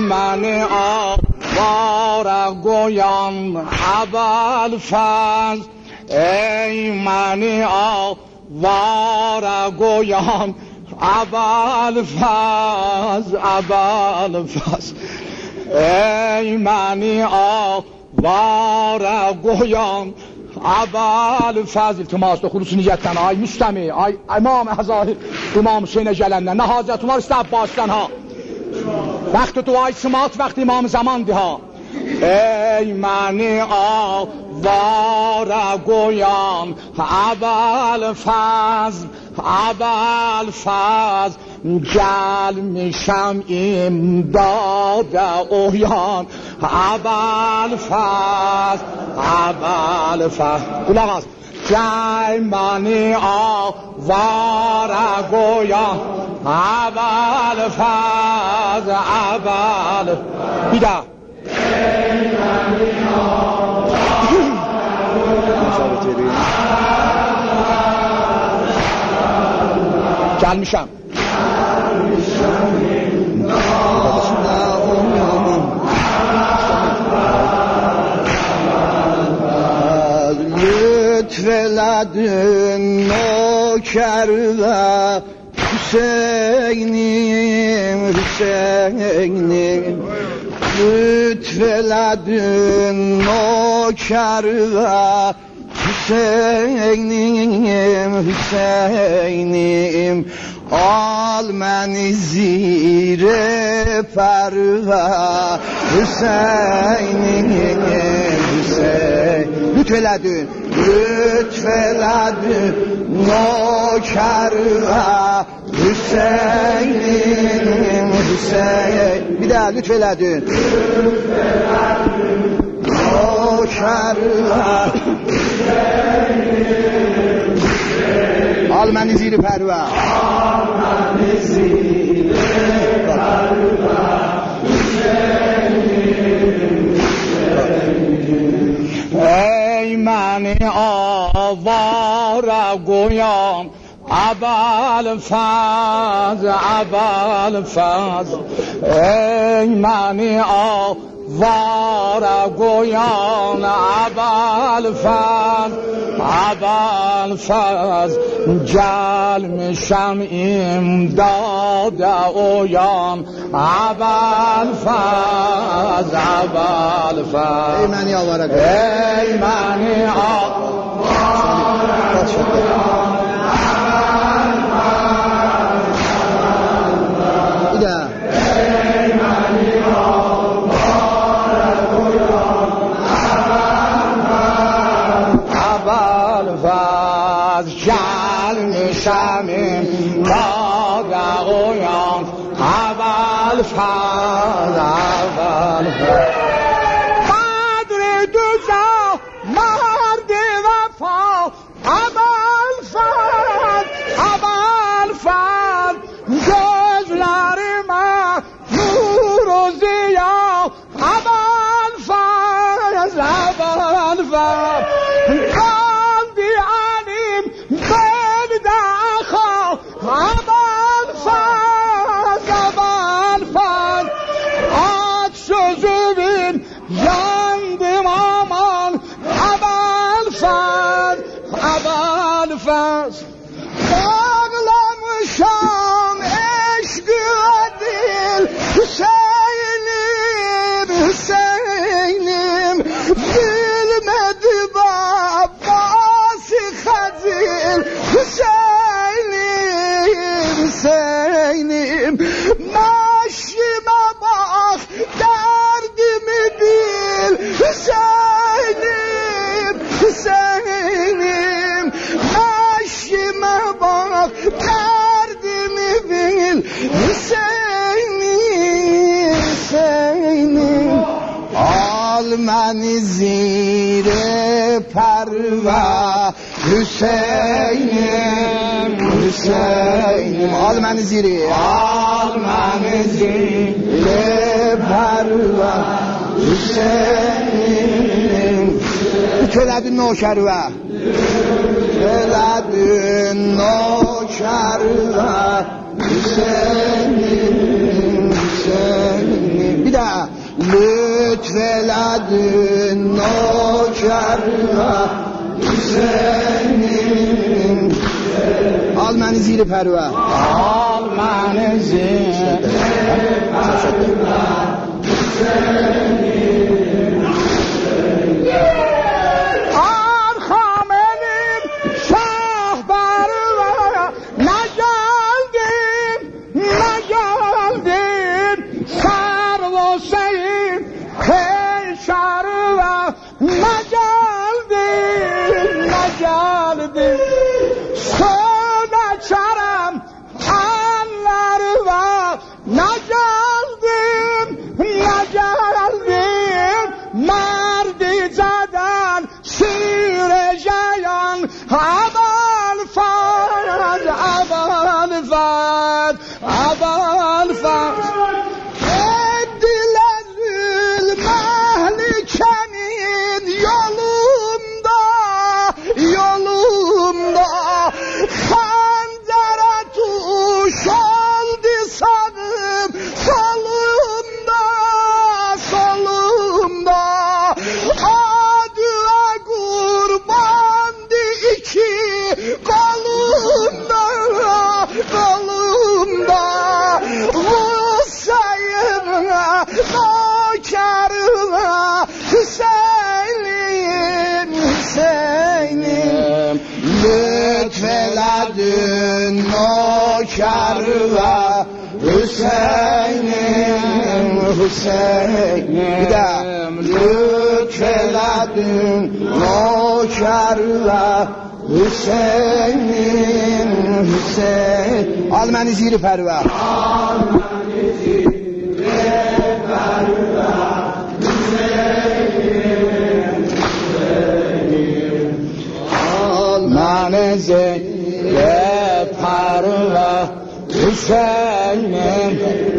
من آواره گویان ابوالفضل ای من آواره گویان ابوالفضل ابوالفضل ای من آواره گویان ابوالفضل التماس خلوص نیتن ای مستمع ای امام هزار امام حسین جلنده نه حاجت ما است عباسن ها وقت دعای سمات وقت امام زمان ده ها ای من آواره گویان ابوالفضل ابوالفضل جل میشم امداد اویان ابوالفضل ابوالفضل قلق است جل من آواره گویان ابوالفضل ابوالفضل بیده جل میشم لطف لدن نوکر و حسینیم حسینیم لطف لدن نوکر و حسینیم حسینیم آل من زیر پروا حسینیم حسین لطف لدن لطف لدن نوکر و حسینیم حسین بیده لطف لدن نوکر و آل من زیر پروا آل من زیر پروا ای من آواره گویان ابوالفضل ابوالفضل ای من آواره گویان ابوالفضل ابوالفضل جل میشم امداد اویان ابوالفضل ابوالفضل ای منی آواره گویان ای منی آواره گویان جل میشم امداد اویان ابوالفضل ابوالفضل قدر دوزا مرد وفا ابوالفضل ابوالفضل gözler من نور و ضیا ابوالفضل ابوالفضل bağlamışam eşkı dil Hüseyin'im Hüseyin'im bilmedi babası Hazil Hüseyin'im Hüseyin'im maaşıma bak derdimi bil Hüseyin'im Hüseyin'im maaşıma bak derdimi bil Hüseyin'im Hüseyin'im al beni zire perva Hüseyin'im Hüseyin'im al beni zire perva Hüseyin'im Köledin noşerve Köledin noşerve Hüseyin'im Hüseyin'im bir de لطف لدن نوکر و حسین آل من زیر پروه آل من زیر پروه آن خامنیم شاه بروه نگلدیم سر و سیم پیشر و نگلدیم سوده چرم انلر و نگلدیم مردی زدن شیر جیان اول فاز دل المهلکنین yolumda xəncərə tuş oldu sağım solumda adığa qurbandı iki qolumda Hüseyin'e nökərine Hüseyin'im lütfeledin nöker ve Hüseyin'im bir de lütfeledin nöker ve Hüseyin'im al məni ziri pərvə من زیر پروه حسینم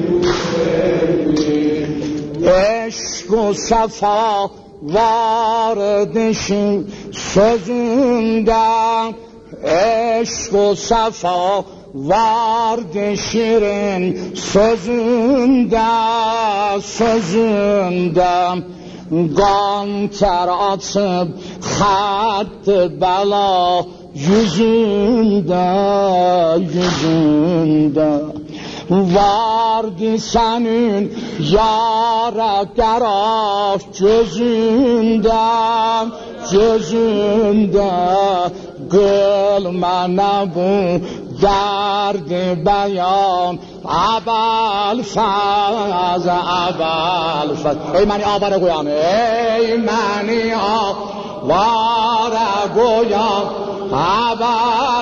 عشق و صفا واردشین sözünden عشق و صفا vardı şirin sözünden Ganter açıp hattı bela yüzünde vardı senin yara qəraf gözündə qıl mənə bu dərdi bəyan əbəl fəz ey məni avara qoyan avara qoyan əbəl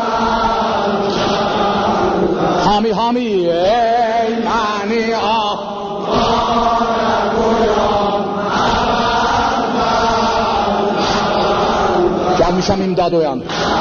Hami ey məni avara qoyan Gəlmişəm imdad oyan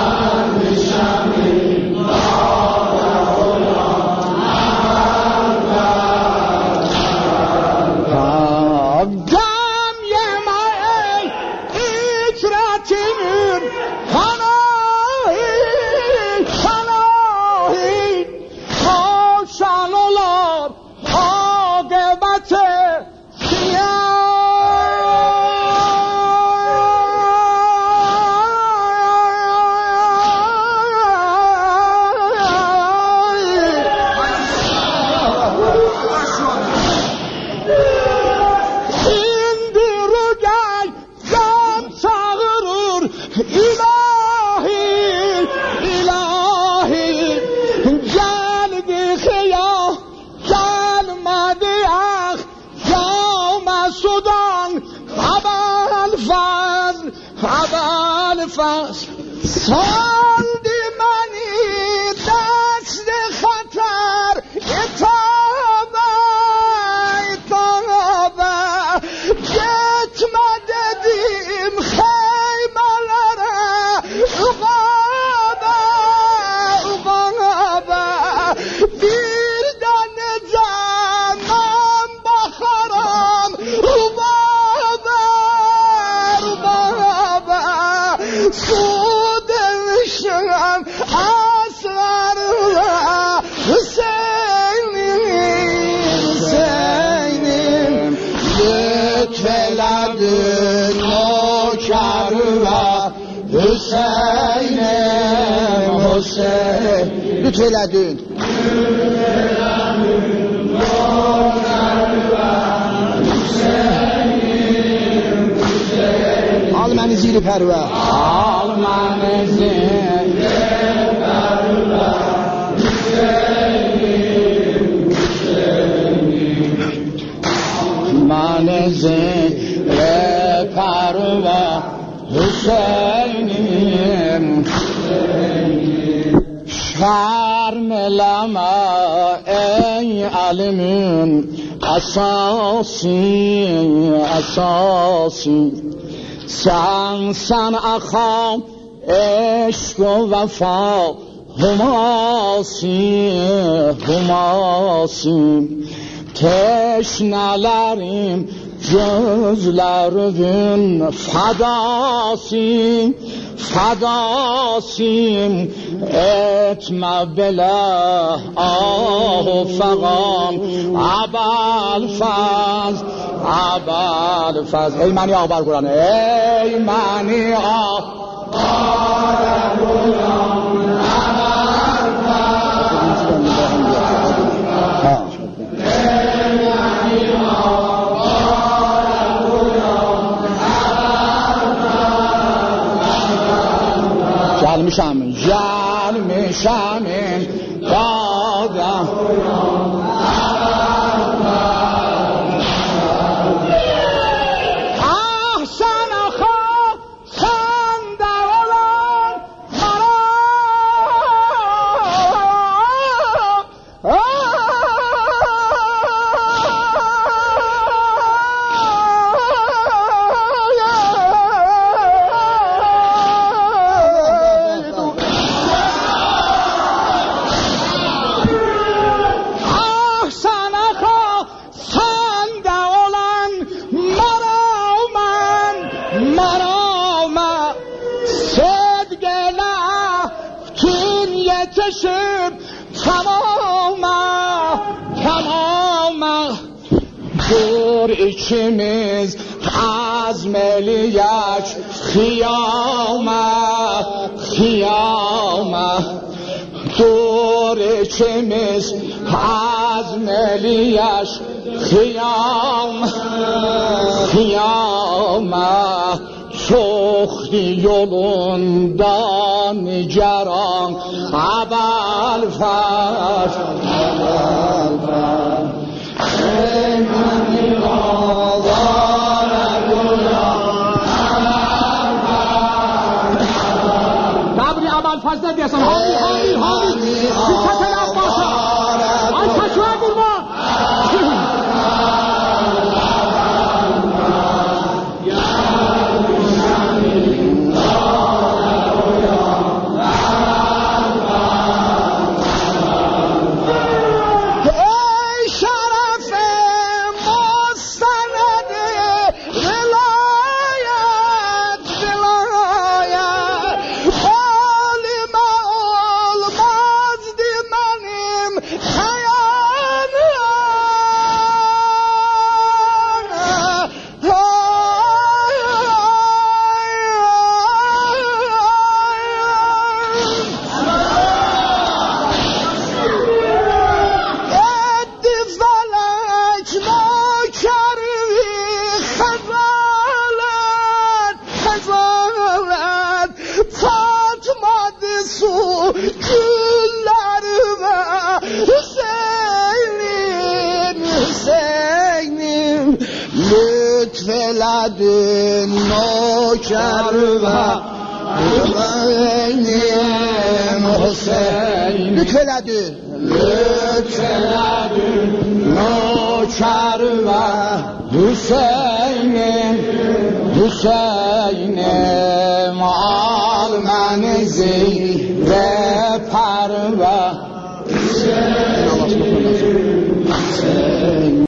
Gəm yemə ey itrətimin panahi Xoşan olar aqibəti Saldı məni dəst xətər itaba Getmə dedim xeymələrə uğaba Bir də necə mən baxaram uğaba Su Hüseyin'im Hüseyin lütfeledin al məni ziri pərvə al məni ziri pərvə məni ziri pərvə Hüseyin'im şerm eleme ey alimin asasi sen akham eşk و وفا humasim teşnelerim gözlerinin fadasim etme bela ah fagam abal faz ey mani ağbar Kur'an ey mani ağbar gelmişem dağdan ah sen akha sen de olan yetişip tamama dur içimiz azmeliyek khiyama dur içimiz azmeliyek khiyama Soxdi yolundan nigaran abal faz ey məni ağlar Dabri abal faz ne diyorsun? Hamil Dikkat el Abbas'a Ay kaçığa durma lütfeledin nöker ve Hüseyin'im Hüseyin lütfeledin nöker ve Hüseyin'im al məni zirə pərvə Hüseyin